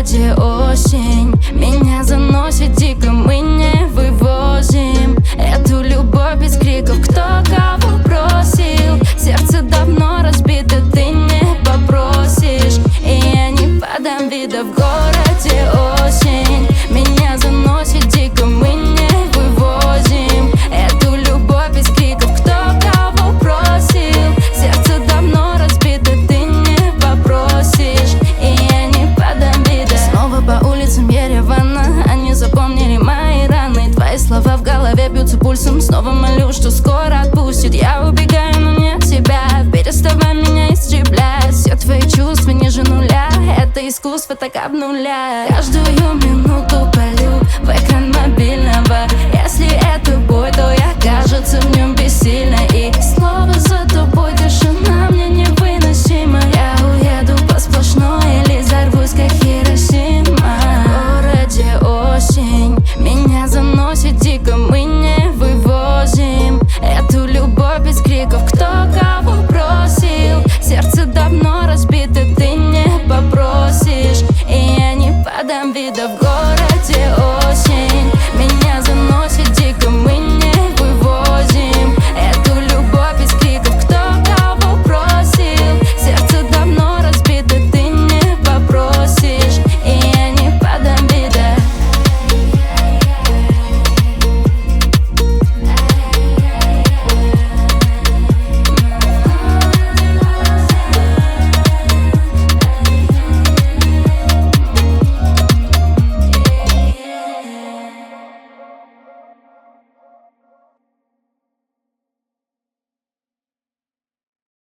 городе осень, меня заносит дико, мы не вывозим эту любовь без криков. Кто кого бросил? Сердце давно разбито, ты не попросишь, и я не подам вида. В городе осень, меня заносит дико, мы не вывозим эту любовь без криков. Кто кого бросил? Сердце давно разбито, ты не попросишь, и я не подам вида. Снова по улицам Еревана они запомнили мои раны. Твои слова в голове бьются пульсом. Снова молю, что скоро отпустит. Я убегаю, но не от тебя. Переставай меня истреблять. Все твои чувства ниже нуля. Это искусство так обнуляет. Каждую минуту полю в экран мобильного. Если это бой, то я, кажется, в нем бессильна. И снова за тобой тишина мне невыносима. Я уеду по сплошной или взорвусь, как Хиросима. В городе осень, меня заносит дико, мы не вывозим эту любовь без криков. Кто кого бросил? Сердце давно разбито, ты не попросишь, и я не подам вида.